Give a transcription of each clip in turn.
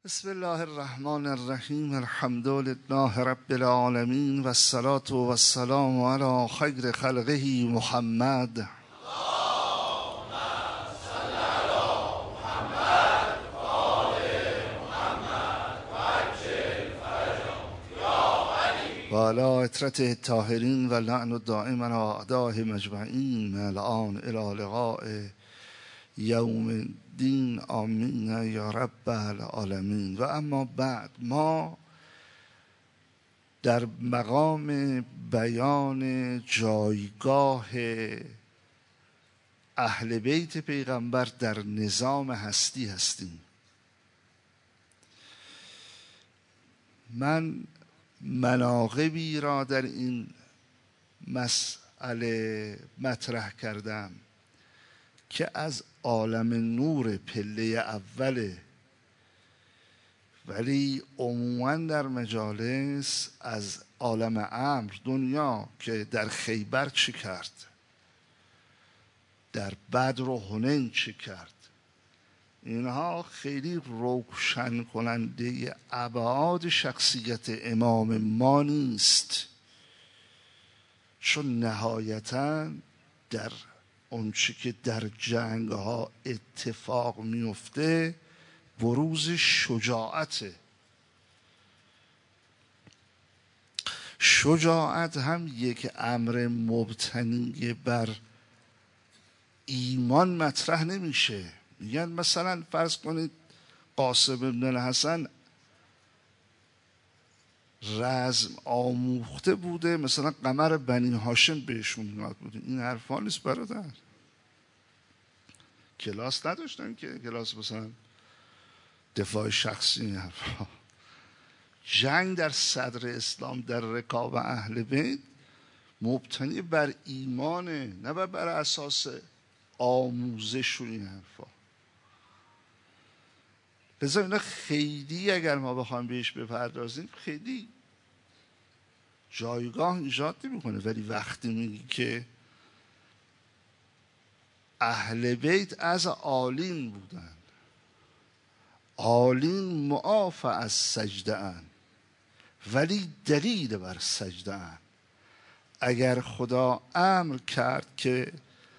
بسم الله الرحمن الرحیم. الحمد لله رب العالمین و الصلاة و السلام علی خیر خلقه محمد. و علی اطرته الطاهرین و لعن الدائم علی اعدائهم اجمعین من الان الی لقاء یوم الدین. آمین یا رب العالمین. و اما بعد، ما در مقام بیان جایگاه اهل بیت پیغمبر در نظام هستی هستیم. من مناقبی را در این مسئله مطرح کردم که از عالم نور پله اوله، ولی عموما در مجالس از عالم امر، دنیا، که در خیبر چه کرد، در بدر و حنین چه کرد، اینها خیلی روشن کننده ابعاد شخصیت امام ما نیست، چون نهایتاً در اونچه که در جنگ ها اتفاق میفته بروز شجاعته. شجاعت هم یک امر مبتنی بر ایمان مطرح نمیشه. میگن مثلا فرض کنید قاسم بن الحسن رزم آموخته بوده، مثلا قمر بنی هاشم بهشون میاد بوده. این حرفا نیست برادر. کلاس نداشتن که کلاس مثلا دفاع شخصی. این حرفا جنگ در صدر اسلام در رکاب اهل بیت مبتنی بر ایمانه، نه بر اساس آموزش و این حرفا. لذا اینا خیلی اگر ما بخوایم بهش بپردازیم خیلی جایگاه ایجاد نمی‌کنه. ولی وقتی میگی که اهل بیت از عالین بودن، عالین معاف از سجده ان، ولی دلیل بر سجده ان. اگر خدا امر کرد که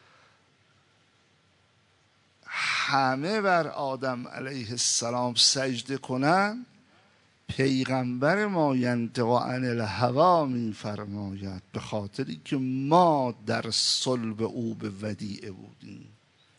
همه بر آدم علیه السلام سجده کنن، پیغمبر ما ینطق عن الهوی می فرماید به خاطری که ما در صلب او به ودیعه بودیم.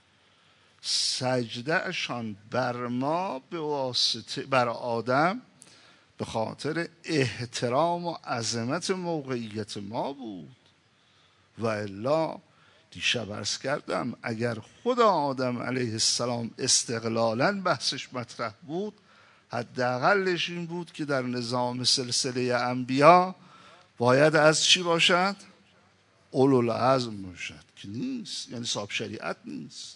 سجده اشان بر ما به واسطه بر آدم به خاطر احترام و عظمت موقعیت ما بود. و الا دیشب عرض کردم اگر خدا آدم علیه السلام استقلالا بحثش مطرح بود، حداقلش این بود که در نظام سلسله انبیا باید از چی باشد؟ اولوالعزم باشد، که نیست. یعنی صاحب شریعت نیست.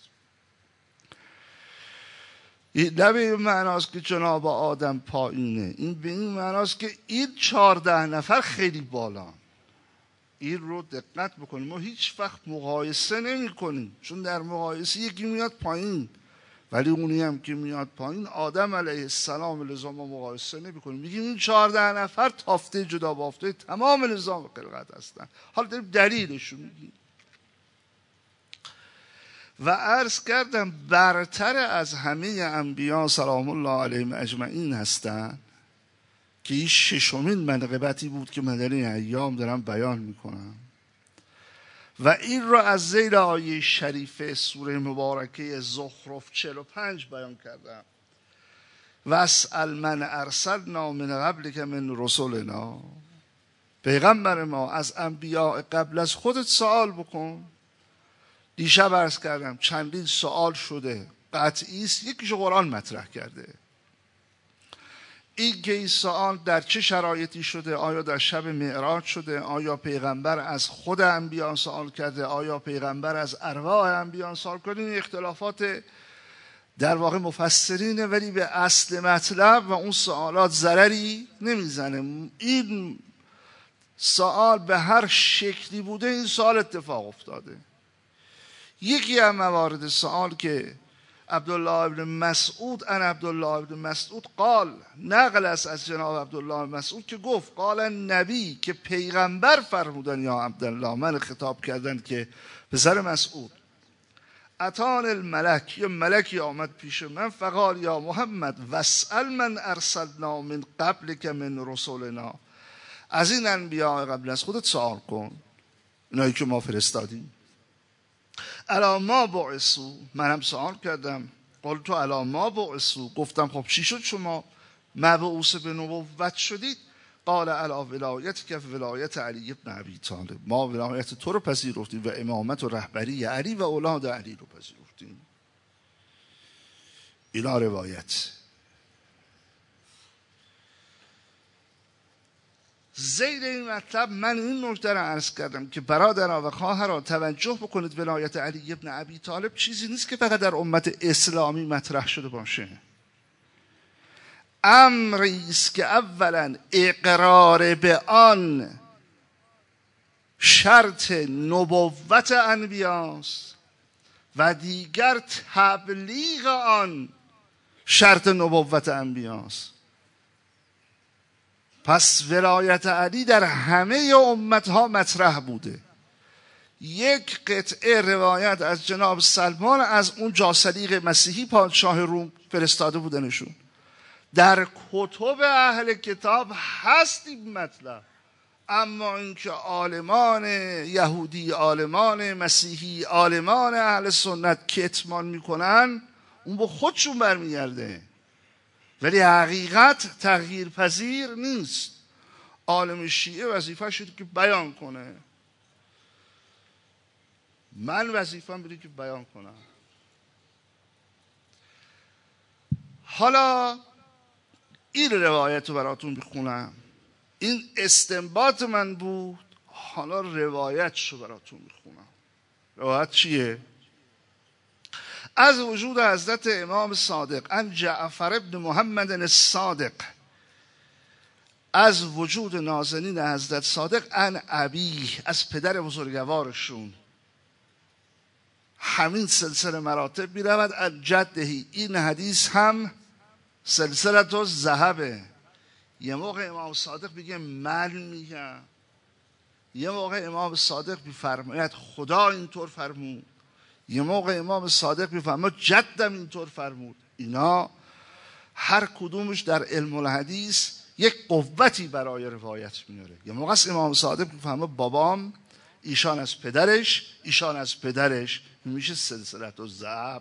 این نه به این معناست که جناب آدم پایینه، این به این معناست که این 14 نفر خیلی بالا. این رو دقت بکنیم. ما هیچ وقت مقایسه نمی کنیم، چون در مقایسه یکی میاد پایین، ولی اونی هم که میاد پایین آدم علیه السلام. لذا ما مقایسه نمی کنیم، میگیم این 14 نفر تافته جدا بافته تمام نظام خلقت هستن. حالا داریم دلیلشو میگیم. و عرض کردم برتر از همه انبیا سلام الله علیهم اجمعین هستن، که این ششمین منقبتی بود که من در این ایام دارم بیان میکنم. و این را از زیر آیه شریفه سوره مبارکه زخرف 45 بیان کردم. واسأل من ارسلنا من قبلک من رسلنا. پیغمبر ما از انبیاء قبل از خودت سوال بکن. دیشب عرض کردم چندین سوال شده، قطعی است، یکیشو قرآن مطرح کرده. این که این سوال در چه شرایطی شده، آیا در شب معراج شده، آیا پیغمبر از خود انبیاء سوال کرده، آیا پیغمبر از ارواح انبیاء سوال کرده، این اختلافات در واقع مفسرینه، ولی به اصل مطلب و اون سوالات ضرری نمیزنه. این سوال به هر شکلی بوده این سوال اتفاق افتاده. یکی از موارد سوال که عبدالله ابن مسعود ان عبدالله ابن مسعود قال، نقل است از جناب عبدالله مسعود که گفت قال نبی، که پیغمبر فرمودن یا عبدالله، من خطاب کردن که پسر مسعود، اتان الملک، یه ملکی آمد پیش من، فقال یا محمد واسأل من ارسلنا من قبل که من رسولنا، از این انبیاء قبل از خودت سوال کن، اینایی که ما فرستادیم. الا ما بعثوا، منم سوال کردم، قلت الا ما بعثوا، گفتم خب چی شد شما مبعوث به نبوت شدید؟ قال الا ولایت که ولایت علی بن ابی طالب، ما ولایت تو رو پذیرفتیم و امامت و رهبری علی و اولاد علی رو پذیرفتیم. اینا روایت. زیر این مطلب من این نکته را عرض کردم که برادران و خواهران توجه بکنید، ولایت علی بن ابی طالب چیزی نیست که فقط در امت اسلامی مطرح شده باشه. امری است که اولا اقرار به آن شرط نبوت انبیاست و دیگر تبلیغ آن شرط نبوت انبیاست. پس ولایت علی در همه امتها مطرح بوده. یک قطعه روایت از جناب سلمان از اون جاسلیق مسیحی پادشاه روم فرستاده بودنشون. در کتب اهل کتاب هست این مطلب، اما اینکه عالمان یهودی، عالمان مسیحی، عالمان اهل سنت کتمان میکنن، اون به خودشون برمیگرده، ولی حقیقت تغییر پذیر نیست. عالم شیعه وظیفه شده که بیان کنه، من وظیفه‌ام بوده که بیان کنم. حالا این روایت رو براتون بخونم، این استنباط من بود، حالا روایتش رو براتون بخونم. روایت چیه؟ از وجود حضرت امام صادق ان جعفر ابن محمد الصادق، از وجود نازنین حضرت صادق ان ابی، از پدر بزرگوارشون، همین سلسله مراتب میرود از جدهی. این حدیث هم سلسله الذهبه. یه موقع امام صادق بگه من میگم، یه موقع امام صادق میفرماید خدا اینطور فرمود، یه موقع امام صادق میفرماید جدم اینطور فرمود. اینا هر کدومش در علم الحدیث یک قوتی برای روایت میاره. یه موقع است امام صادق میفرماید بابام، ایشان از پدرش، ایشان از پدرش، میشه سلسله الذهب.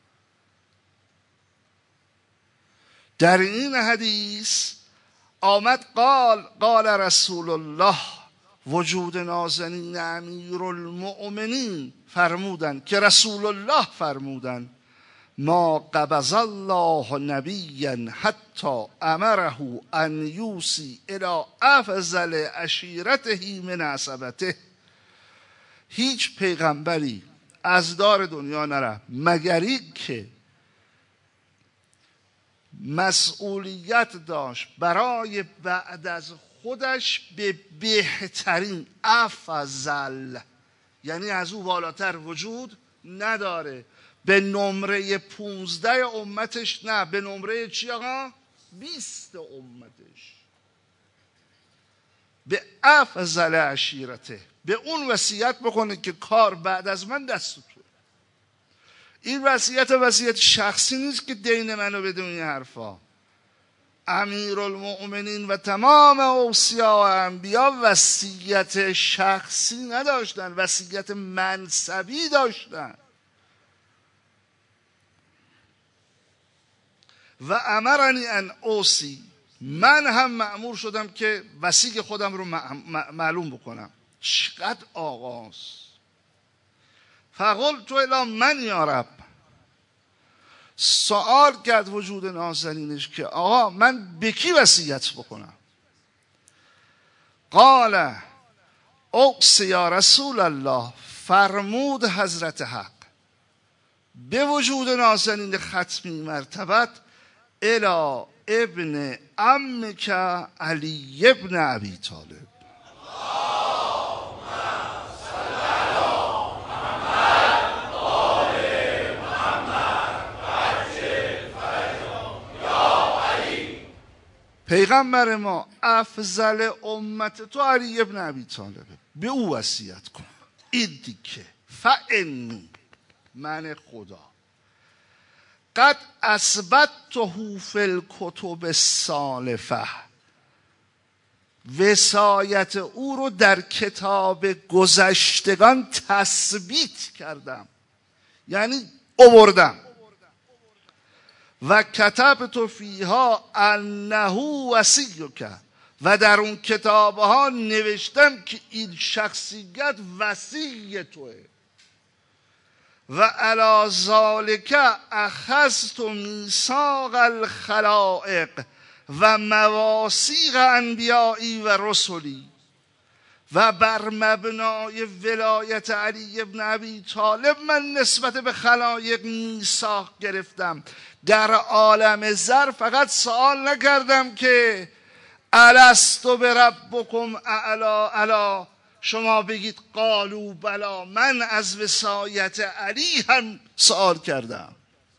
در این حدیث آمد قال رسول الله، وجود نازنین امیرالمؤمنین فرمودن که رسول الله فرمودن ما قبض الله نبیا حتی امره ان یوصی الی افضل عشیرته من عصبته. هیچ پیغمبری از دار دنیا نره مگر این که مسئولیت داشت برای بعد از خودش به بهترین، افضل یعنی از او بالاتر وجود نداره. به نمره 15 امتش نه، به نمره چی آقا؟ 20 امتش، به افضل عشیرته، به اون وصیت بکنه که کار بعد از من دست تو. این وصیت شخصی نیست که دین منو بده این حرفا. امیرالمؤمنین و تمام اوصیا و انبیا وصیت شخصی نداشتن، وصیت منصبی داشتن. و امرنی ان اوصی، من هم مأمور شدم که وصی خودم رو معلوم بکنم. چقدر آغاز. فقلت الی من یا رب، سوال کرد وجود نازنینش که آقا من به کی وصیت بکنم؟ قال اوصی یا رسول الله، فرمود حضرت حق به وجود نازنین ختمی مرتبت الی ابن عمک علی ابن ابی طالب. پیغمبر ما افضل امت تو علی ابن ابی طالبه، به او وصیت کن. این دیگه فانی، من خدا قد اثبته فی الکتب السالفه، وصایت او رو در کتاب گذشتگان تثبیت کردم، یعنی آوردم. و کتبت فیها انه وصیک، و در اون کتابها نوشتم که این شخصیت وصی توه. و علی ذالک اخذت میثاق الخلائق و مواثیق انبیایی و رسلی، و بر مبنای ولایت علی ابن ابی طالب من نسبت به خلایق میثاق گرفتم. در عالم زر فقط سوال نکردم که الست بربکم اعلی الا، شما بگید قالوا بلا، من از وصایت علی هم سوال کردم.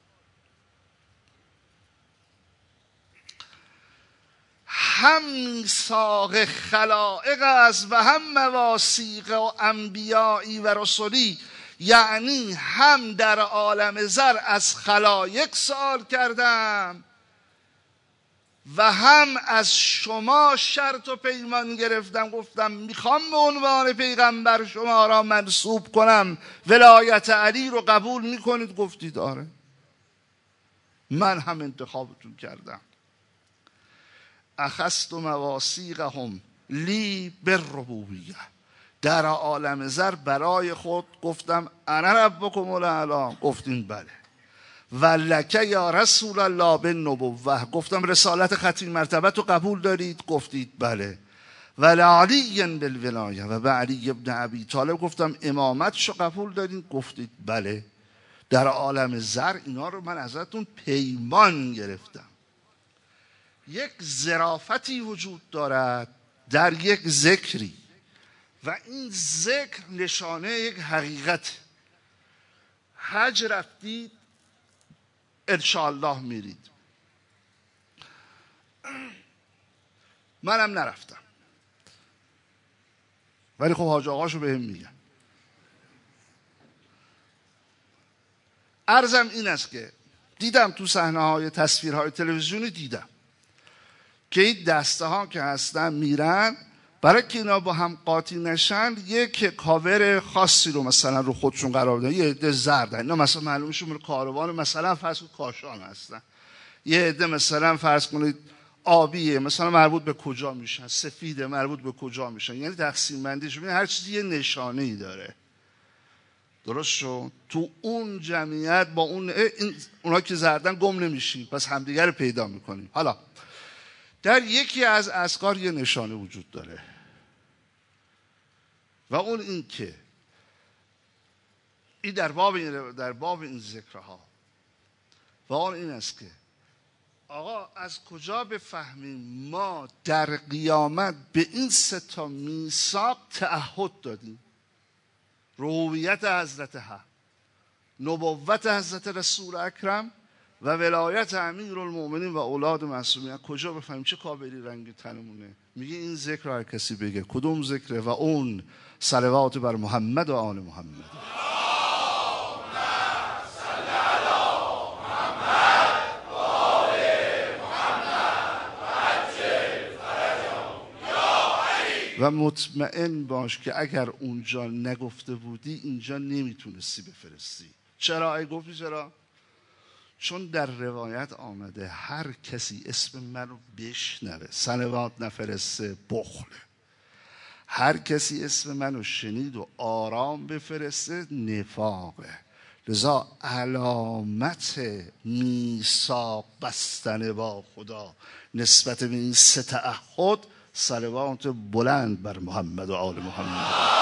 هم میثاق خلائق است و هم مواثیق و انبیایی و رسولی، یعنی هم در عالم زر از خلایق سوال کردم و هم از شما شرط و پیمان گرفتم. گفتم میخوام به عنوان پیغمبر شما را منصوب کنم، ولایت علی رو قبول میکنید؟ گفتید آره. من هم انتخابتون کردم. اخذت مواثیقهم لی بالربوبیه، در عالم زر برای خود گفتم انا ربکم الاعلی، گفتین بله. و لک یا رسول الله بالنبوه، گفتم رسالت ختمی مرتبت رو قبول دارید؟ گفتید بله. و لعلی بالولایه، و به علی ابن ابی طالب گفتم امامتش رو قبول دارید؟ گفتید بله. در عالم زر اینا رو من ازتون پیمان گرفتم. یک ظرافتی وجود دارد در یک ذکری، و این ذکر نشانه یک حقیقت. حج رفتید، انشاءالله میرید. منم نرفتم، ولی خب حاج آقاشو بهم میگن. عرضم این است که دیدم تو صحنه‌های تصویرهای تلویزیونی دیدم که این دسته ها که هستن میرن برای که اینا با هم قاطی نشن یک کاور خاصی رو مثلا رو خودشون قرار بدن. یه عده زردن، اینا مثلا معلومشون کاروان مثلا فرض کنید کاشان هستن. یه عده مثلا فرض کنید آبیه، مثلا مربوط به کجا میشن، سفیده مربوط به کجا میشن. یعنی تقسیم بندیش ببین هر چیزی یه نشانه ای داره. درست شد؟ تو اون جمعیت با اونا که زردن گم نمیشیم، پس همدیگر رو پیدا میکنیم. حالا در یکی از اذکار یه نشانه وجود داره، و اون این که این در باب این ذکرها، و اون این است که آقا از کجا بفهمیم ما در قیامت به این 3 میثاق تعهد دادیم؟ ربوبیت حضرت حق، نبوت حضرت رسول اکرم و ولایت امیرالمومنین و اولاد معصومین. کجا بفهمیم؟ چه کابری رنگ تنمونه؟ میگه این ذکر هر کسی بگه. کدوم ذکره؟ و اون صلوات بر محمد و آل محمد. و مطمئن باش که اگر اونجا نگفته بودی اینجا نمیتونستی بفرستی. چرا؟ گفتی چرا؟ چون در روایت آمده هر کسی اسم منو بشنوه صلوات نفرسته بخله، هر کسی اسم منو شنید و آرام بفرسته نفاقه. لذا علامت میثاق بستن با خدا نسبت به این 3 تعهد صلوات بلند بر محمد و آل محمد.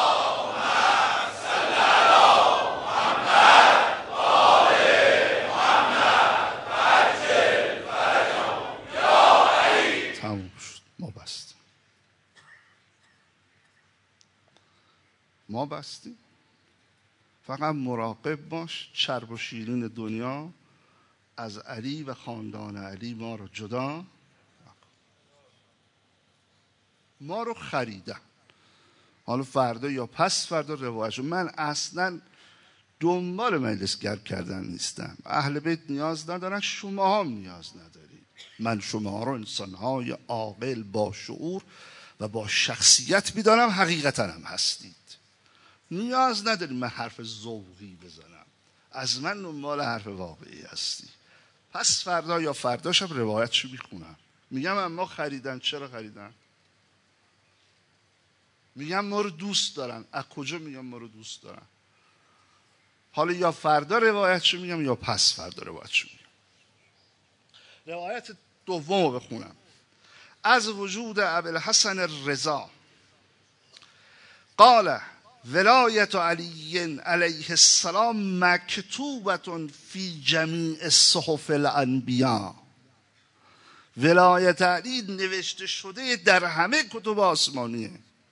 ما بستیم. فقط مراقب باش چرب و شیرین دنیا از علی و خاندان علی ما رو جدا. ما رو خریدن. حالا فردا یا پس فردا روایتشو. من اصلا دنبال مجلس گرم کردن نیستم. اهل بیت نیاز ندارن، شما هم نیاز ندارید. من شما رو انسانهای عاقل با شعور و با شخصیت میدانم، حقیقتا هم هستید. نیاز ندارید من حرف ذوقی بزنم. از من دنبال حرف واقعی هستی. پس فردا یا فردا شب روایتشو میخونم. میگم اما خریدن. چرا خریدن؟ میگم ما رو دوست دارن. از کجا میگم ما رو دوست دارن؟ حالا یا فردا روایتشو میگم یا پس فردا روایتشو میگم. روایت دوم رو بخونم. از وجود ابوالحسن الرضا قال ولایت علی علیه السلام مکتوبة فی جمیع صحف الانبیاء. ولایت علی نوشته شده در همه کتب آسمانیه.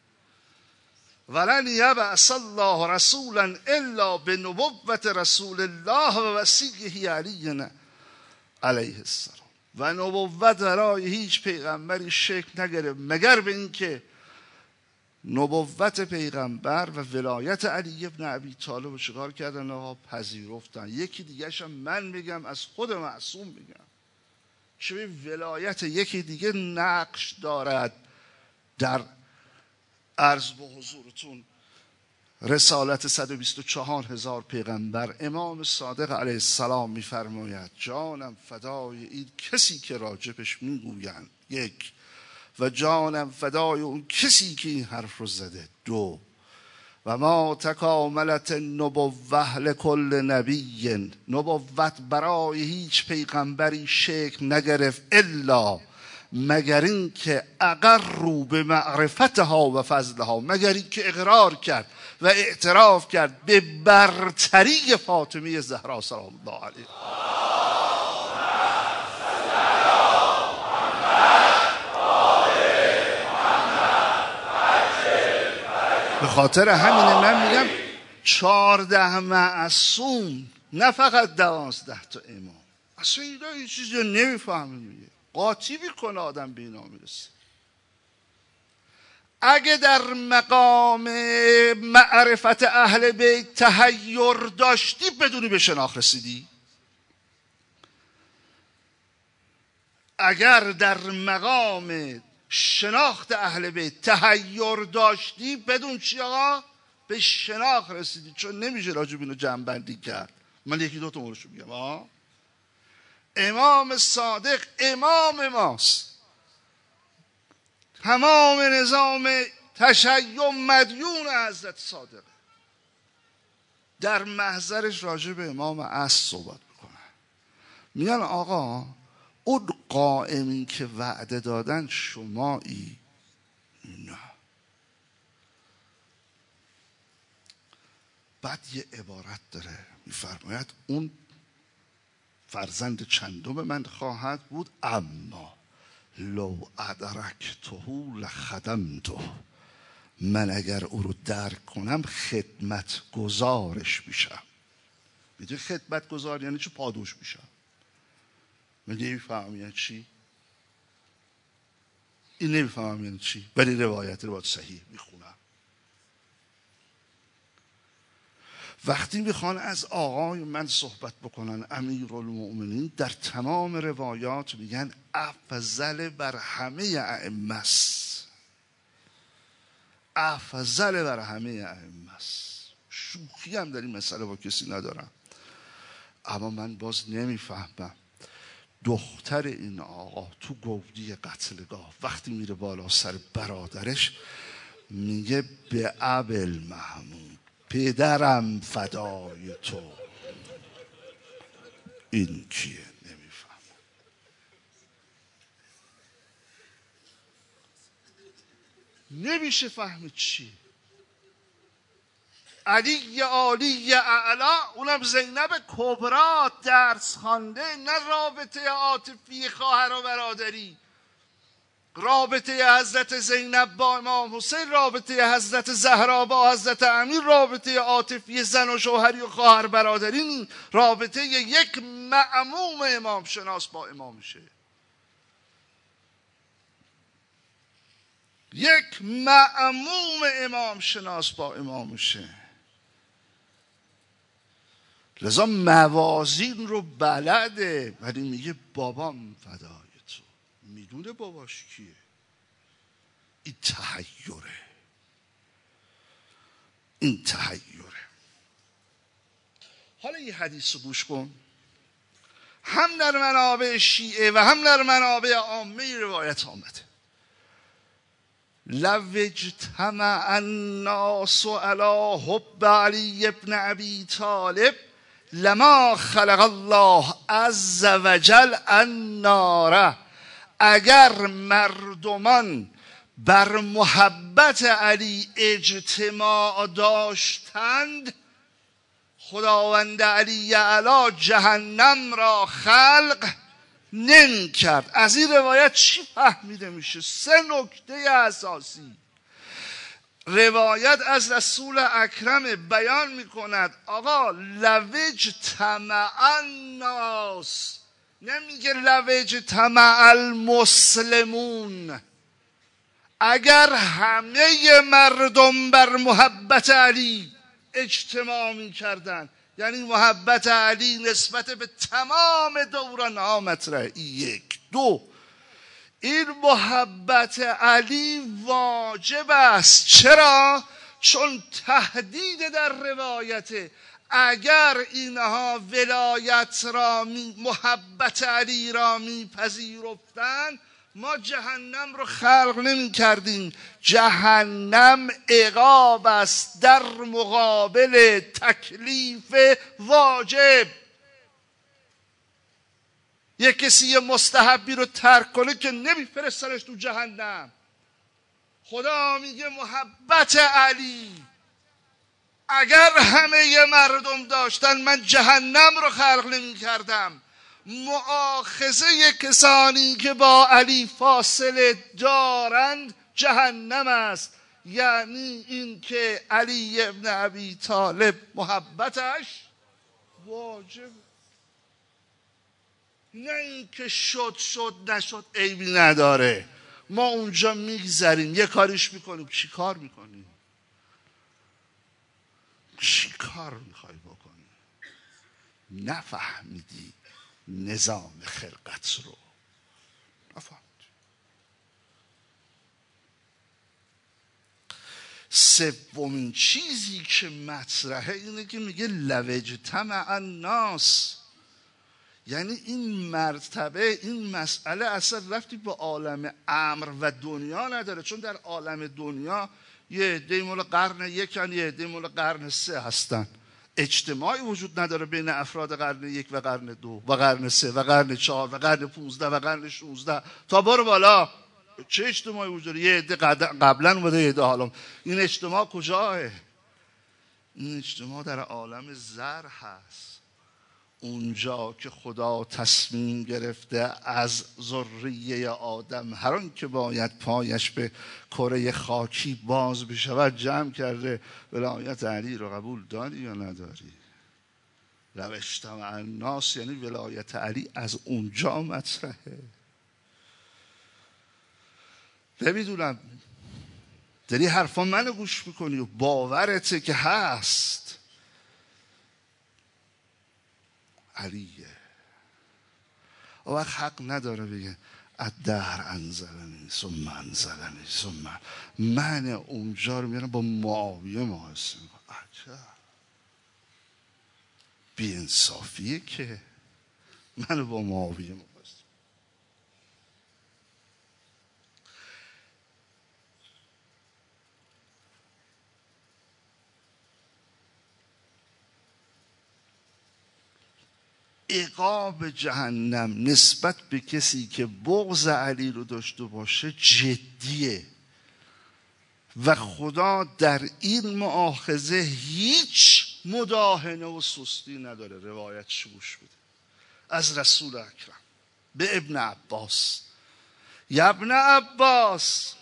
ولن یبعث الله رسولا الا بنبوة رسول الله و وصیه علی علیه السلام. و نبوت برای هیچ پیغمبری شکل نگرفت مگر به این که نبوت پیغمبر و ولایت علی ابن ابی طالب رو چیکار کردن؟ آقا پذیرفتن. یکی دیگه هم من میگم، از خود معصوم میگم، چه ولایت یکی دیگه نقش دارد در عرض به حضورتون رسالت 124,000 پیغمبر. امام صادق علیه السلام میفرماید جانم فدای این کسی که راجبش میگویند، یک، و جانم فدای اون کسی که این حرف رو زده، دو، و ما تکاملت نبوه لکل نبی، نبوت برای هیچ پیغمبری شکل نگرفت الا مگر این که اقروا به معرفتها و فضلها، مگر این که اقرار کرد و اعتراف کرد به برتری فاطمه زهرا سلام الله علیها. به خاطر همینه من میگم 14 معصوم، نه فقط 12 تا امام. اصلا این چیزی رو نمیفهمه. میگه قاطی میکنه آدم به اینا میرسه. اگه در مقام معرفت اهل بیت تحیر داشتی بدونی به شناخت رسیدی. اگر در مقام شناخت اهل بیت تحیر داشتی بدون چی آقا؟ به شناخت رسیدی. چون نمیشه راجب اینو جمع بندی کرد. من یکی دو تا موردشو میگم. امام صادق امام ماست. تمام نظام تشیع مدیون حضرت صادق. در محضرش راجع به امام عصر صحبت میکنن. میگن آقا اون قائمین که وعده دادن شمایی؟ نه. بعد یه عبارت داره میفرماید اون فرزند چندم من خواهد بود، اما لو ادرکته لخدمته، من اگر او رو درک کنم خدمت گزارش میشم. میدونی خدمت گزار یعنی چی؟ پادوش میشم. من نمیفهمم یعنی چی؟ این نمیفهمم یعنی چی، ولی روایت صحیح میخونم. وقتی میخوان از آقای من صحبت بکنن امیرالمؤمنین، در تمام روایات میگن افضل بر همه ائمه است. افضل بر همه ائمه است. شوخی هم در این مسئله با کسی ندارم، اما من باز نمیفهمم دختر این آقا تو گودی قتلگاه وقتی میره بالا سر برادرش میگه به ابل محمود، پدرم فدای تو. این کیه؟ نمیفهم. نمیشه فهمید چی. علی عالی اعلا، اونم زینب کبرا درس خوانده، نه رابطه عاطفی خواهر و برادری. رابطه حضرت زینب با امام حسین، رابطه حضرت زهرا با حضرت امیر، رابطه عاطفی زن و شوهری و خواهر برادری نی، رابطه یک مأموم امام شناس با امامشه. یک مأموم امام شناس با امام میشه. لذا موازین رو بلده، ولی میگه بابام فدای تو. میدونه باباش کیه. این تحیره، این تحیره. حالا یه حدیث رو گوش کن، هم در منابع شیعه و هم در منابع عامه روایت آمده. لو اجتمع الناس علی حب علی ابن ابی طالب لما خلق الله عز وجل النار. اگر مردمان بر محبت علی اجتماع داشتند، خداوند علی اعلی جهنم را خلق نمی کرد. از این روایت چی فهمیده میشه؟ 3 نکته اساسی. روایت از رسول اکرم بیان میکند آقا لو اجتمع الناس، نمیگه لو اجتمع المسلمون. اگر همه مردم بر محبت علی اجتماع می کردن، یعنی محبت علی نسبت به تمام دوران ها مطرحه. 1. 2. این محبت علی واجب است. چرا؟ چون تهدید در روایته. اگر اینها ولایت را محبت علی را میپذیرفتند، ما جهنم رو خلق نمی کردیم. جهنم عقاب است در مقابل تکلیف واجب. یک کسی یه مستحبی رو ترک کنه که نمیفرستنش تو جهنم. خدا میگه محبت علی اگر همه مردم داشتن، من جهنم رو خلق نمی کردم. مؤاخذه کسانی که با علی فاصله دارند جهنم است. یعنی این که علی ابن ابی طالب محبتش واجب، نه این که شد نشد عیبی نداره. ما اونجا میگذریم، یه کاریش میکنیم. چی کار میکنیم؟ چی کار میخوای بکنی؟ نفهمیدی نظام خلقت رو، نفهمیدی. 3مین چیزی که مطرحه اینه که میگه لو اجتمع الناس، یعنی این مرتبه، این مسئله اصلا رفتی با عالم امر و دنیا نداره. چون در عالم دنیا یه عده مال قرن 1 یه عده مال قرن 3 هستن. اجتماعی وجود نداره بین افراد قرن 1 و قرن 2 و قرن 3 و قرن 4 و قرن 15 و قرن 16 تا برو بالا. چه اجتماعی وجود داره؟ یه عده قبلا اومده، یه عده حالا. این اجتماع کجاه؟ این اجتماع در عالم زر هست. اونجا که خدا تصمیم گرفته از ذریه آدم هر آن که باید پایش به کره خاکی باز بشود جمع کرده. ولایت علی رو قبول داری یا نداری؟ لو اجتمع الناس یعنی ولایت علی از اونجا مطرحه. نمیدونم داری حرفا منو گوش میکنی و باورته که هست علیه. و وقت حق نداره بگه الدهر انزلنی ثم انزلنی ثم. من اونجا رو میارم با معاویه مقایسه میکنم. عجب بی انصافیه که منو با معاویه مقایسه. عقاب جهنم نسبت به کسی که بغض علی رو داشته باشه جدیه و خدا در این مؤاخذه هیچ مداهنه و سستی نداره. روایتش گوش بده از رسول اکرم به ابن عباس. یا ابن عباس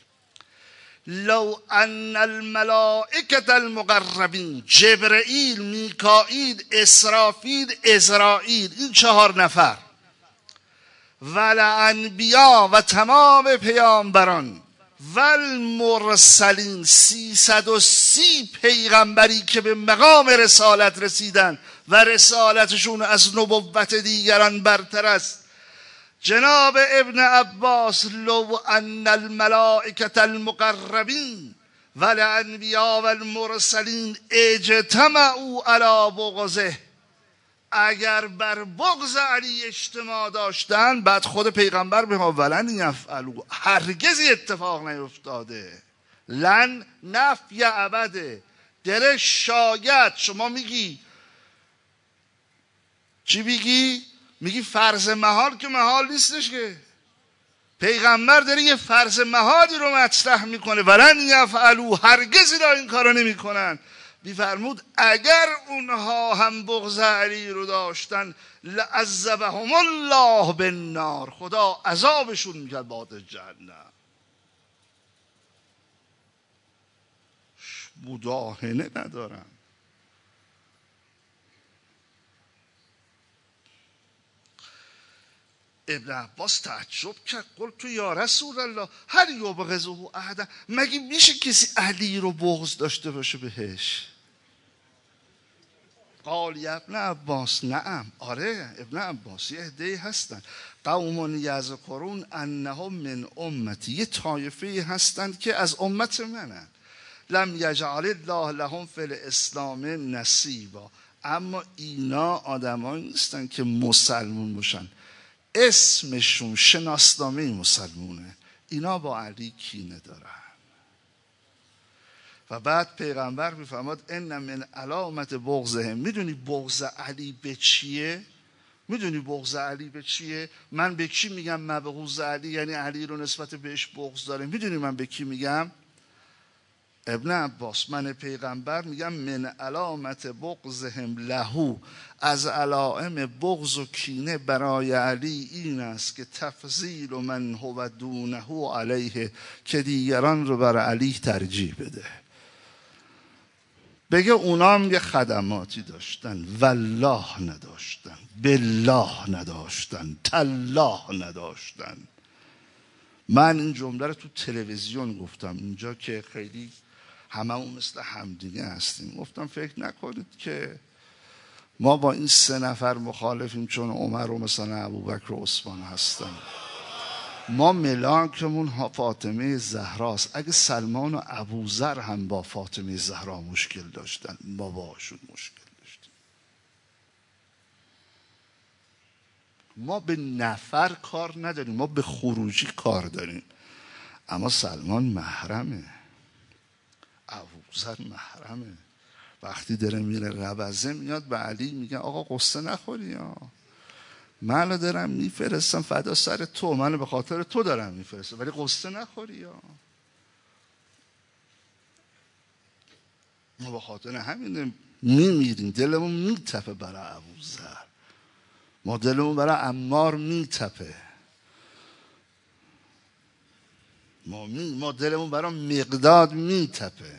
لو ان الملائکة المقربین، جبرئیل، میکائیل، اسرافیل، عزرائیل، این 4 نفر، و الانبیا و تمام پیامبران و المرسلین 330 پیغمبری که به مقام رسالت رسیدن و رسالتشون از نبوت دیگران برتر است. جناب ابن عباس لو ان الملائکة المقربین والانبیاء والمرسلین اجتمعوا علی بغضه، اگر بر بغض علی اجتماع داشتن، بعد خود پیغمبر به ما ولن یفعلوا، هرگزی اتفاق نیفتاده. لن نفی ابده، در شاید. شما میگی چی میگی فرض محال که محال نیستش که. پیغمبر داره یه فرض محالی رو مطرح میکنه، ولن یفعلوا، هرگزی را این کارو نمیکنن. میفرمود اگر اونها هم بغض علی رو داشتن لعذبهم الله بالنار، خدا عذابشون میکرد با آتش جهنم. مداهنه ندارم. ابن عباس تعجب کرد، قلت یا رسول الله هل یبغضه احد، مگه میشه کسی علی رو بغض داشته باشه بهش؟ قال یا ابن عباس نعم، آره ابن عباس، یه عده‌ای هستن قوم یذکرون انهم من امتی، یه طایفه هستن که از امت منن، لم یجعل الله لهم فی الاسلام نصیبا، اما اینا آدمایی نیستن که مسلمون باشن، اسمشون شناسنامه مسلمونه، اینا با علی کینه دارن. و بعد پیغمبر میفرماد ان من علامت بغضهم، میدونی بغض علی به چیه؟ من به کی میگم مبغوض علی، یعنی علی رو نسبت بهش بغض داره. میدونی من به کی میگم؟ ابن عباس، من پیغمبر میگم من علامت بغضهم له، از علائم بغض و کینه برای علی این است که تفضیل من هو دونه علیه، که دیگران رو بر علی ترجیح بده، بگه اونا هم یه خدماتی داشتن والله نداشتن، بالله نداشتن، تالله نداشتن. من این جمله رو تو تلویزیون گفتم اینجا که خیلی هممون مثل همدیگه هستیم، گفتم فکر نکنید که ما با این 3 نفر مخالفیم چون عمر و مثلا ابوبکر و عثمان هستن. ما ملاکمون فاطمه زهراست. اگه سلمان و ابوذر هم با فاطمه زهرا مشکل داشتن، ما باشون مشکل داشتیم. ما به نفر کار نداریم، ما به خروجی کار داریم. اما سلمان محرمه، ابوذر محرمه. وقتی داره میره ربزه میاد به علی میگه آقا قصه نخوری ها، منو دارم میفرستم فدا سر تو، منو به خاطر تو دارم میفرستم، ولی قصه نخوری ها. ما به خاطر همین میمیریم، دلمون میتپه برای ابوذر، ما دلمون برای عمار میتپه، ما دلمون برای مقداد میتپه.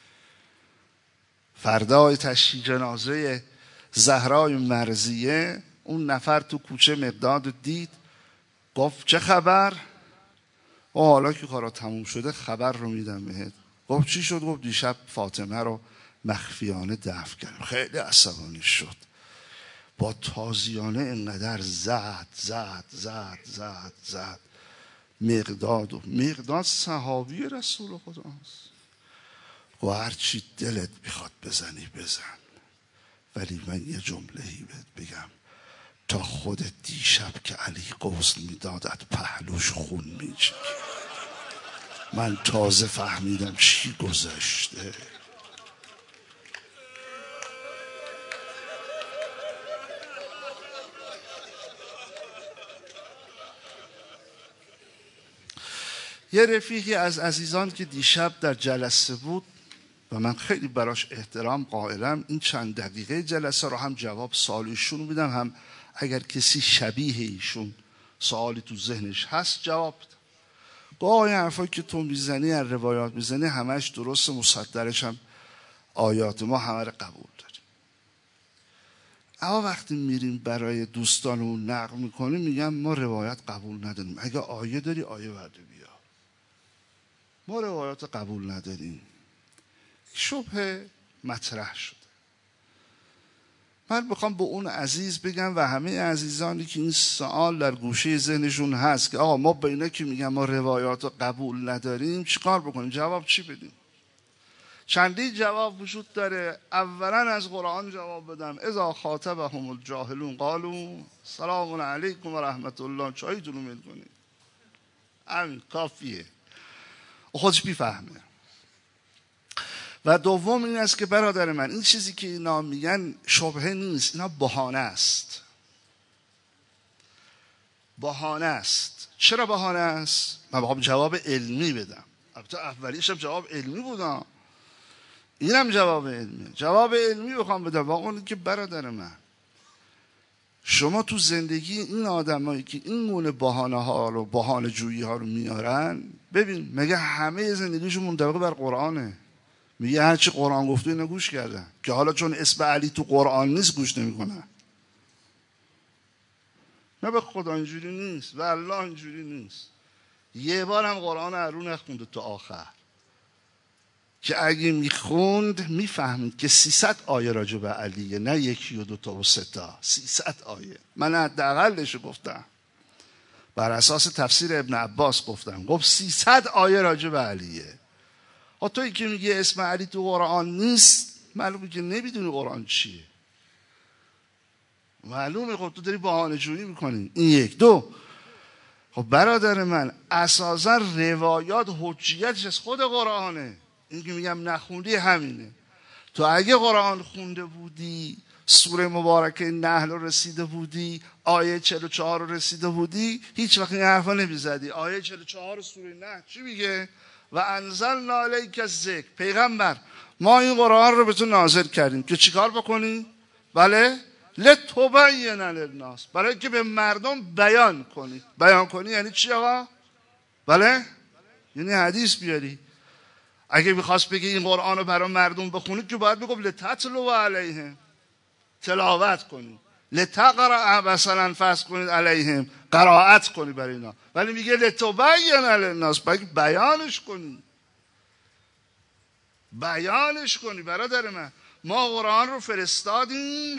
فردای تشییع جنازه زهرای مرضیه، اون نفر تو کوچه مقداد دید، گفت چه خبر؟ و حالا که کارا تموم شده خبر رو میدم بهت. گفت چی شد؟ گفت دیشب فاطمه رو مخفیانه دفن کردم. خیلی عصبانی شد، با تازیانه انقدر زد مقداد صحابی رسول خداست. و هرچی دلت میخواد بزنی بزن، ولی من یه جمله‌ای بهت بگم، تا خود دیشب که علی غسل میداد از پهلوش خون میچکید. من تازه فهمیدم چی گذشته. یه رفیقی از عزیزان که دیشب در جلسه بود و من خیلی براش احترام قائلم، این چند دقیقه جلسه رو هم جواب سوالشون میدم، هم اگر کسی شبیه ایشون سوالی تو ذهنش هست جواب بده. گاهی حرفایی که تو میزنی، از روایات میزنی، همش درست، مصدرش هم آیات ما همه رو قبول داریم. اما وقتی میریم برای دوستانمون نقل میکنیم میگم ما روایت قبول نداریم، اگه آیه داری آیه ورده بیا. ما روایات قبول نداریم. شبهه مطرح شده. من بخوام به اون عزیز بگم و همه عزیزانی که این سوال در گوشه ذهنشون هست که آقا ما به اینا که میگن ما روایات رو قبول نداریم چیکار بکنیم؟ جواب چی بدیم؟ چندی جواب وجود داره. اولا از قرآن جواب بدم. اذا خاطبهم الجاهلون قالوا سلام علیکم و رحمت الله. چایتون رو میل کنید. همین کافیه. خودش بیفهمه. و دوم این است که برادر من این چیزی که اینا میگن شبهه نیست، اینا بهانه است. بهانه است. چرا بهانه است؟ من بخوام جواب علمی بدم. البته اولیشم جواب علمی بودم، اینم جواب علمی. جواب علمی بخوام بدم واقعا اون که برادر من شما تو زندگی این آدمایی که این گونه بهانه ها رو بهانه جویی ها رو میارن، ببین مگه همه زندگیشون منطبق بر قرآنه؟ میگه هرچی قرآن گفته اینا گوش کردن، که حالا چون اسم علی تو قرآن نیست گوش نمیکنن. نه به خدا اینجوری نیست و الله اینجوری نیست. یه بار هم قرآن رو نخونده تا آخر، که اگه میخوند میفهمید که 300 آیه راجع به علیه، نه یکی و دوتا و سه تا، 300 آیه. من حداقلش گفتم، بر اساس تفسیر ابن عباس گفتم، گفت 300 آیه راجع به علیه. تویی که میگه اسم علی تو قرآن نیست، معلومه که نمیدونی قرآن چیه. معلومه خب تو داری بهانه جویی میکنی. این یک. دو، خب برادر من اساسا روایات حجیتش از خود قرآنه. این که میگم نخوندی همینه. تو اگه قرآن خونده بودی، سوره مبارکه نحل رو رسیده بودی، آیه 44 رو رسیده بودی، هیچ وقت این حرفا نمیزدی. آیه 44 سوره نحل چی میگه؟ و انزلنا الیک الذکر. پیغمبر ما این قرآن رو به تو نازل کردیم که چیکار بکنی؟ بله، لتبین للناس، برای که به مردم بیان کنی. بیان کنی یعنی چی آقا؟ بله، یعنی حدیث بیاری. اگه میخواست بگه این قرآن رو برای مردم بخونید که باید بگم لتتلو علیهم، تلاوت کنید. لتقرأ مثلا فرض کنید علیهم، قرائت کنی برای اینا. ولی میگه لتبین للناس، باید بیانش کنی. بیانش کنی برادر من. ما قرآن رو فرستادیم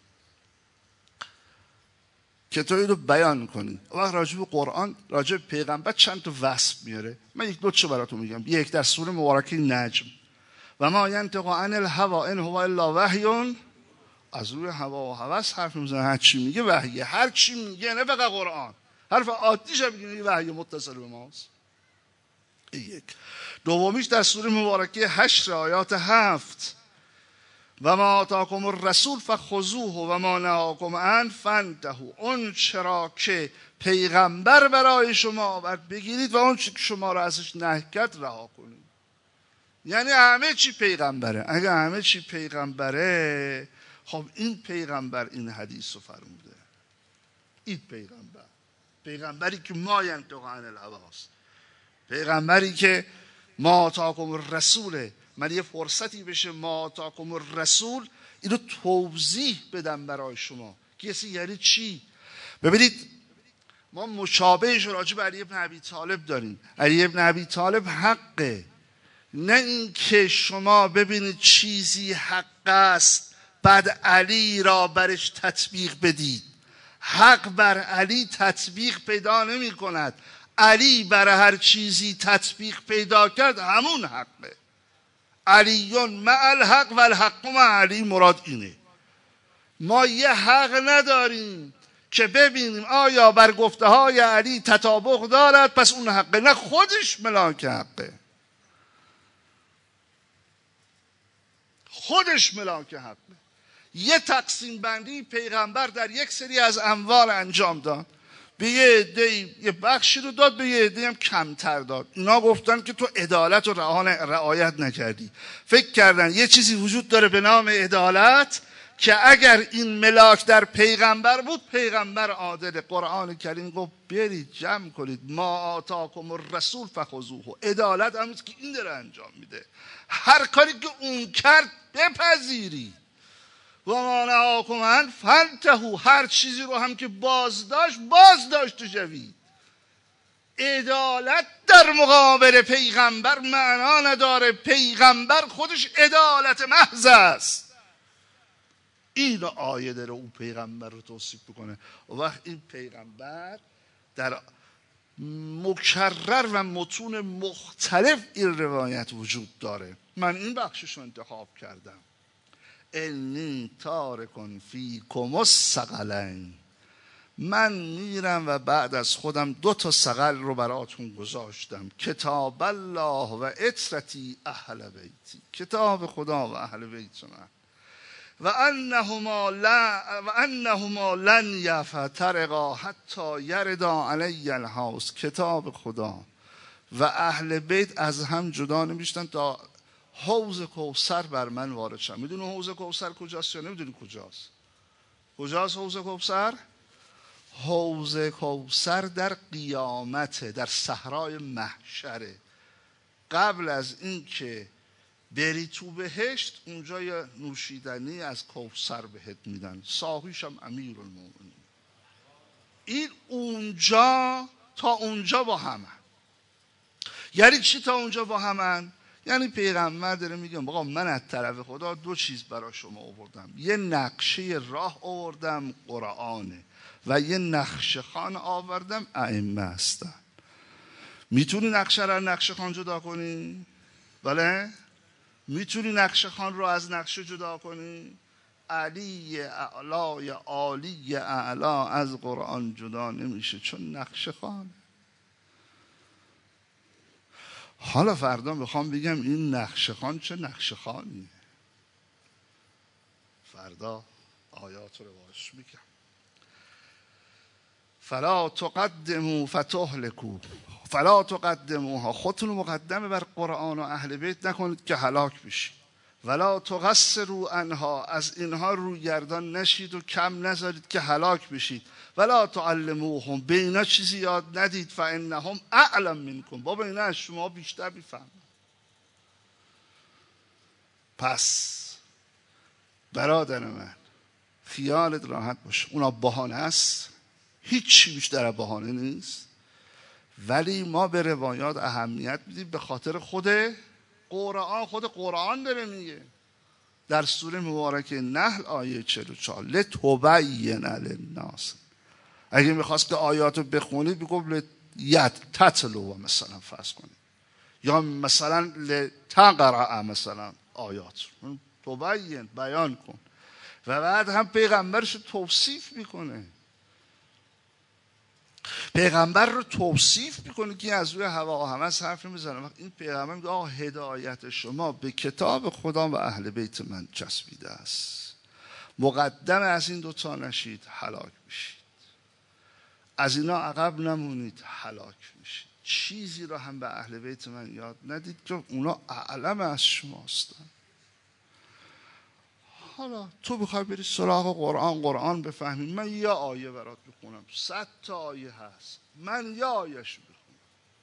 که تو اینو بیان کنی. وقت راجع به قرآن، راجع به پیغمبر چند تا وصف میاره. من یک دو تا براتون میگم. یک، در سوره مبارکه نجم، و ما ینطق عن الهوا ان هو الا وحی. از روی هوا و هوس حرف میزنه. هر چی میگه وحیه. هر چی میگه، نه فقط قرآن، حرف عادیش هم میگه وحی متصل به ماست. یک. دومیش در سوره مبارکه حشر آیات 7، و ما آتاکم الرسول فخذوه و ما نهاکم عنه فانتهوا. اون چرا که پیغمبر برای شما آورد بگیرید و اون چی که شما را ازش نهی کرد رها کنید. یعنی همه چی پیغمبره. اگه همه چی پیغمبره، خب این پیغمبر این حدیث رو فرموده. این پیغمبری که ما ینطق عن الهواست، پیغمبری که ما آتاکم الرسوله. من یه فرصتی بشه ما آتاکم الرسول اینو توضیح بدم برای شما که یعنی چی. ببینید ما مشابهش راجع به علی بن ابی طالب داریم. علی بن ابی طالب حقه، نه این که شما ببینید چیزی حق است بعد علی را برش تطبیق بدید. حق بر علی تطبیق پیدا نمی کند. علی بر هر چیزی تطبیق پیدا کرد همون حقه. علیون مع الحق و الحق مع علی. مراد اینه. ما یه حق نداریم که ببینیم آیا بر گفته های علی تطابق دارد پس اون حقه، نه خودش ملاک حقه. خودش ملاک حقه. یه تقسیم بندی پیغمبر در یک سری از اموال انجام داد، به یه عده‌ای یه بخشی رو داد، به یه عده‌ای هم کمتر داد. اینا گفتن که تو عدالت رو رعایت نکردی. فکر کردن یه چیزی وجود داره به نام عدالت که اگر این ملاک در پیغمبر بود، پیغمبر عادل. قرآن کریم گفت برید جمع کنید ما آتاکم الرسول فخذوه. عدالت همونیست که این داره انجام میده. هر کاری که اون کرد بپذیری. و ما نهاکم عنه فانتهوا. هر چیزی رو هم که بازداشت شوید. عدالت در در مقابل پیغمبر معنا نداره. پیغمبر خودش عدالت محض است. این آیه داره اون پیغمبر رو توصیف بکنه. و وقت این پیغمبر در مکرر و متون مختلف این روایت وجود داره. من این بخشش رو انتخاب کردم. انی تارکن فیکم الثقلین، من میرم و بعد از خودم 2 ثقل رو براتون گذاشتم. کتاب الله و عترتی اهل بیتی، کتاب خدا و اهل بیت من. و انهما لن یفترقا حتی یردا علی الحوض، کتاب خدا و اهل بیت از هم جدا نمیشتن تا حوض کوثر بر من وارد شد. میدونی حوض کوثر کجاست یا نمیدونی کجاست؟ کجاست حوض کوثر؟ حوض کوثر در قیامته، در صحرای محشره. قبل از این که بری تو بهشت، اونجا یه نوشیدنی از کوثر بهت میدن، صاحبش هم امیرالمومنین. این اونجا تا اونجا با همن. یعنی چی تا اونجا با همن؟ یعنی پیغمبر داره میگه آقا من از طرف خدا 2 چیز برای شما آوردم. یه نقشه راه آوردم، قرآنه، و یه نقشه خان آوردم، ائمه هستن. میتونی نقشه رو نقشه خان جدا کنی؟ بله؟ میتونی نقشه خان رو از نقشه جدا کنی؟ علی اعلای عالی اعلا از قرآن جدا نمیشه، چون نقشه خان. حالا فردا میخوام بگم این نقشه خان چه نقشه خانیه. فردا آیات رو باش میگم. فلا تقدموا فتهلكوا، فلا تقدموها، خودتون رو مقدمه بر قرآن و اهل بیت نکنید که هلاک بشید. ولا تقصروا عنها، از اینها روگردان نشید و کم نذارید که هلاک بشید. ولا تعلموهم، به اینا چیزی یاد ندید. فانهم اعلم منکم، بابا اینا از شما بیشتر میفهمن. پس برادر من خیالت راحت باشه، اونا بهانه است، هیچی بیشتر از بهانه نیست. ولی ما به روایات اهمیت میدیم به خاطر خود قرآن. خود قرآن داره میگه در سوره مبارکه نحل آیه 44 لتبین للناس. اگه میخواست که آیاتو بخونید بگو تتلو مثلا فرض کنید، یا مثلا لتقرأ مثلا آیات، تبین بیان کن. و بعد هم پیغمبرش توصیف میکنه، پیغمبر رو توصیف میکنه که از روی هوا و هوس حرف نمیزنه. این پیغمبر میگه آقا هدایت شما به کتاب خدا و اهل بیت من چسبیده است. مقدم از این 2 نشید هلاک میشید، از اینا عقب نمونید هلاک میشید. چیزی رو هم به اهل بیت من یاد ندید که اونا اعلم از شما هستن. حالا تو بخوای بری سراغ قرآن بفهمی، من یه آیه برات بخونم، 100 تا آیه هست، من یه آیهش بخونم.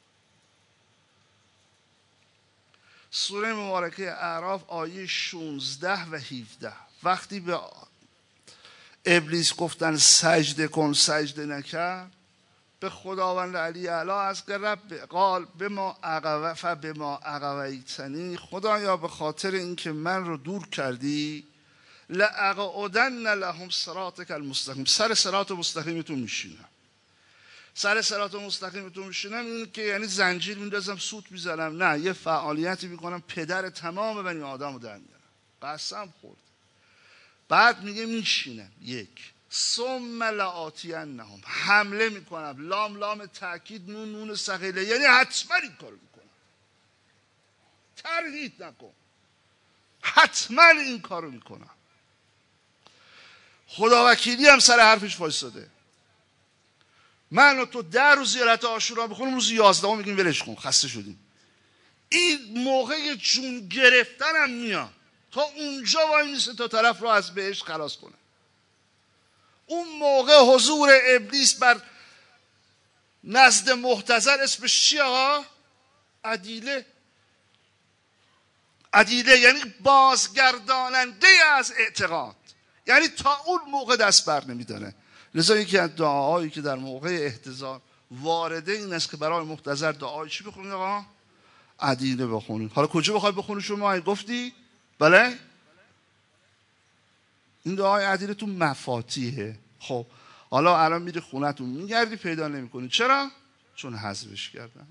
سوره مبارکه اعراف آیه 16 و 17. وقتی به ابلیس گفتن سجده کن، سجده نکرد، به خداوند علی اعلی از رب قال بما اغویتنی، خدایا به خاطر اینکه من رو دور کردی، لأقعدن لهم صراطک المستقیم، سر صراط مستقیمتون میشینم. سر صراط مستقیمتون میشینم این که یعنی زنجیر میندازم، سوت میزنم؟ نه، یه فعالیتی میکنم پدر تمام بنی آدم رو در میارم. قسم خورد. بعد میگه میشینم. 1 ثم لآتینهم، حمله میکنم، لام تأکید، نون ثقیله، یعنی حتما این کارو میکنم، تردید نکن، حتما این کارو میکنم. خدا وکیلی هم سر حرفش وایساده. من و تو 10 روز زیارت عاشورا بخونیم، روز 11 میگیم ولش کن، خسته شدیم. این موقع جون گرفتن هم میاد، تا اونجا وای میسته تا طرف رو از بهشت خلاص کنه. اون موقع حضور ابلیس بر نزد محتضر اسمش چی آقا؟ عدیله یعنی بازگرداننده از اعتقاد، یعنی تا اون موقع دست بر نمیداره. لذا یکی از دعاهایی که در موقع احتضار وارده این است که برای محتضر دعای چی بخونید آقا؟ عدیله بخونید. حالا کجا بخوای بخونی شما؟ گفتی؟ بله؟ این دعای عدیله تو مفاتیحه. خب حالا الان میری خونتون میگردی پیدا نمیکنی. چرا؟ چون حذفش کردن.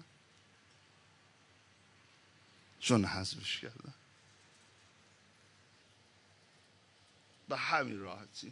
به همین راحتی.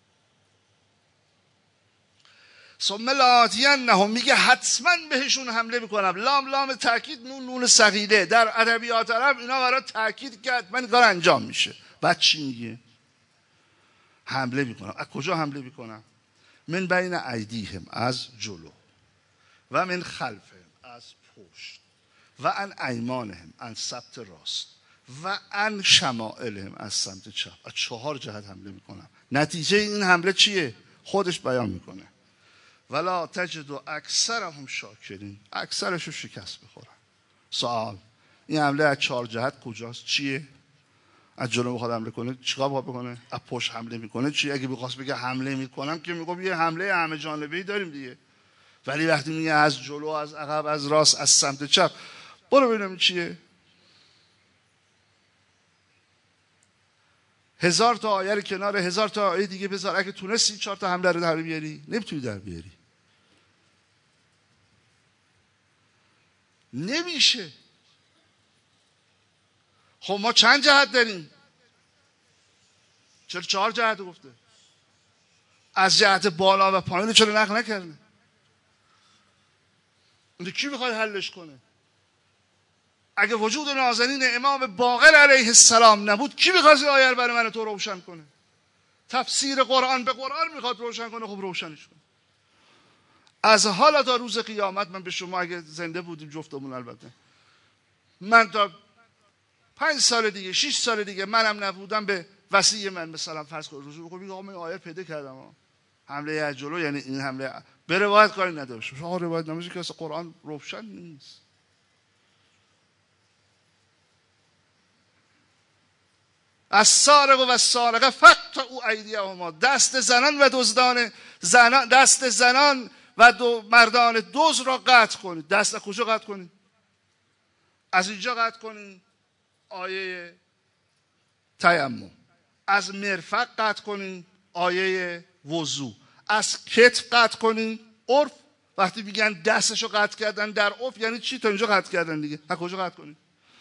ثم لآتینهم میگه حتما بهشون حمله میکنم. لام تاکید، نون ثقیله. در ادبیات عرب اینا برای تاکید کرد من کار انجام میشه. بعد چی میگه؟ حمله میکنم. از کجا حمله میکنم؟ من بین ایدیهم، از جلو، و من خلفهم، از پشت، و عن ایمانهم، از سمت راست، و عن شمائلهم، از سمت چپ. از 4 جهت حمله میکنم. نتیجه این حمله چیه؟ خودش بیان میکنه. ولا تجد اکثرهم شاکرین. اکثرشو شکست بخورن. سوال، این حمله از 4 جهت کجاست؟ چیه؟ از جلو میخواد حمله کنه، چیکار باید بکنه؟ از پشت حمله میکنه. چی؟ اگه بخواست بگه حمله میکنم که میگم یه حمله همه جانبه‌ای داریم دیگه. ولی وقتی میگه از جلو، از عقب، از راست، از سمت چپ، برو ببینم چیه. 1000 تا آیه کنار 1000 تا آیه دیگه بذار. اگه تونستی 4 تا حمله رو در بیاری، نمیتونی در بیاری. نمیشه. خب ما چند جهت داریم؟ چرا 4 جهت گفته؟ از جهت بالا و پایین چرا نقل نکرده؟ اون کی میخواد حلش کنه؟ اگه وجود نازنین امام باقر علیه السلام نبود، کی میخواد این آیه رو برای من تو روشن کنه؟ تفسیر قرآن به قرآن میخواد روشن کنه، خب روشنش کنه. از حالا تا روز قیامت من به شما، اگه زنده بودیم جفتمون البته، من تا 5 سال دیگه 6 سال دیگه منم نبودم، به وصی من مثلا فرض کن رجوع بکنم، آقا من آیه پیدا کردم حمله از جلو، یعنی این حمله به روایت کاری نداشت. آقا روایت نمیشه که اصلا قرآن روشن نیست. از سارق و السارقه فقطعوا ایدیهما. دست زنان و دزدان دست زنان و مردان دزد را قطع کنید. دست از کجا قطع کنید؟ از اینجا قطع کنید، آیه تیمم. از مرفق قطع کنید، آیه وضو. از کتف قطع کنید، عرف. وقتی میگن دستشو قطع کردن در عرف یعنی چی؟ تا اینجا قطع کردن دیگه. از کجا قطع کنید؟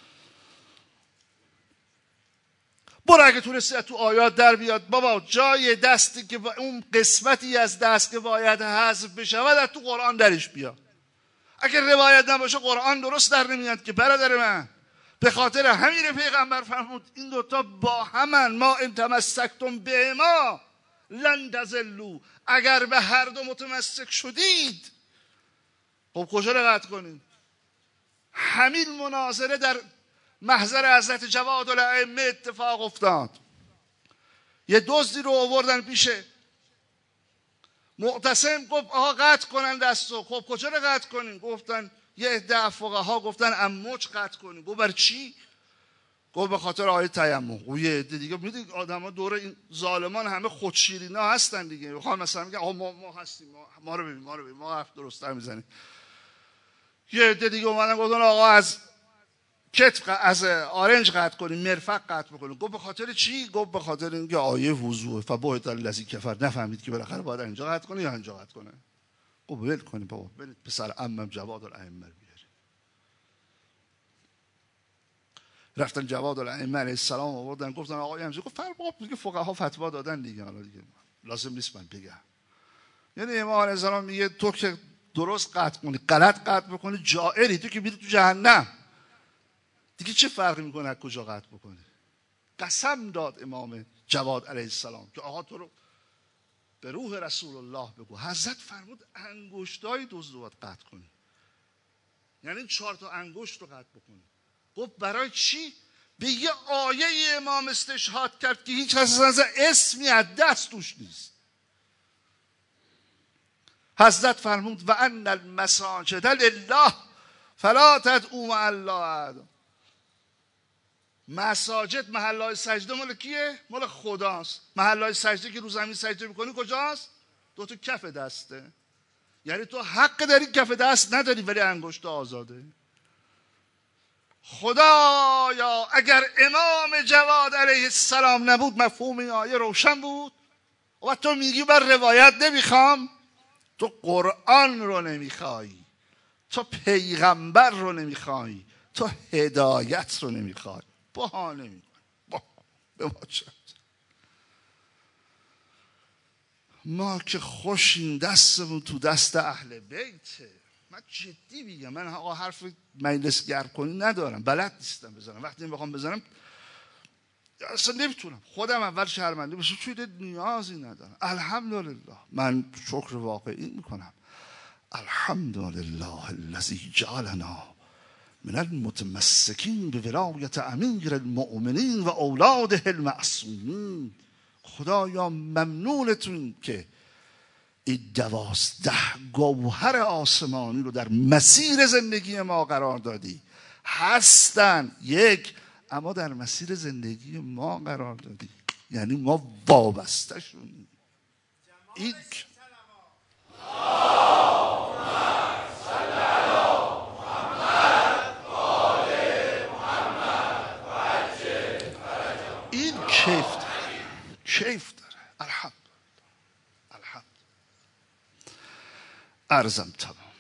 برو اگه تونستی تو آیات در بیاد بابا جای دستی که اون قسمتی از دست که باید حذف بشود از تو قرآن درش بیاد. اگر روایت نباشه قرآن درست در نمیاد که برادر من. به خاطر همین پیغمبر فرمود این دوتا با همن. ما ان تمسکتم بهما لن تضلوا. اگر به هر دو متمسک شدید، خب کجا رو قطع کنید؟ همین مناظره در محضر حضرت جواد الائمه اتفاق افتاد. یه دزدی رو آوردن پیش معتصم، گفت آها قطع کنن دستو. خب کجا رو قطع کنین؟ گفتن یه عده فقها گفتن اموج قطع کنین. گفت بر چی؟ گفت به خاطر آیه تیمم. گفت یه عده دیگه میدید آدما دور این ظالمان همه خودشیرینا هستن دیگه، میخوان مثلا میگن آها ما هستیم، ما رو ببین ما حرف درست‌تر میزنیم. یه عده دیگه اومدن گفتن آقا از کتف از آرنج قطع کنیم، مرفق قطع بکنیم. گفت به خاطر چی؟ گفت به خاطر اینکه آیه وضوء فبهت الذی کفر. نفهمید که بالاخره باید اینجا قطع کنه یا اینجا قطع کنه. گفت ول کنیم بابا، برید پسر عمم جواد الائمه بیارید. رفتن جواد الائمه علیه السلام آوردن، گفتن آقا همین. گفت فرق دیگه فقها فتوا دادن دیگه، حالا دیگه لازم نیست من بگم. یعنی امام علیه السلام میگه تو که درست قطع کنی، غلط قطع بکنی جائری، تو که میری تو جهنم. دیگه چه فرقی میکنه از کجا قطع بکنی؟ قسم داد امام جواد علیه السلام که آقا تو رو به روح رسول الله بگو. حضرت فرمود انگشتای دزد رو قطع کنی، یعنی 4 تا انگشت رو قطع بکنی. گفت برای چی؟ به یه آیه امام استشهاد کرد که هیچ اسمی از دست توش نیست. حضرت فرمود و ان المساجد لله فلا تدعوا مع الله احدا. مساجد، محلهای سجده مال کیه؟ مال خداست. محلهای سجده که رو زمین سجده میکنی کجاست؟ 2 تا کف دسته. یعنی تو حق داری کف دست نداری ولی انگشت آزاده. خدایا اگر امام جواد علیه السلام نبود مفهوم این آیه روشن بود. و تو میگی من روایت نمیخوام، تو قرآن رو نمیخوای، تو پیغمبر رو نمیخوای، تو هدایت رو نمیخوای، بهانه میکنی. به ما چه؟ ما که خوشیم دستمون تو دست اهل بیته. من جدی میگم، من آقا حرف مجلس گرم کنی ندارم، بلد نیستم بزنم. وقتی بخوام بزنم اصلا نمیتونم، خودم اول شرمنده بشم، چون نیازی ندارم. الحمدلله، من شکر واقعی میکنم. الحمدلله الذی جعلنا من المتمسکین به ولایت امیر المؤمنین و اولاده المعصومین. خدایا ممنونتون که این 12 گوهر آسمانی رو در مسیر زندگی ما قرار دادی. هستن یک، اما در مسیر زندگی ما قرار دادی، یعنی ما وابسته شدیم. این کیف داره. الحمد عرضم تمام.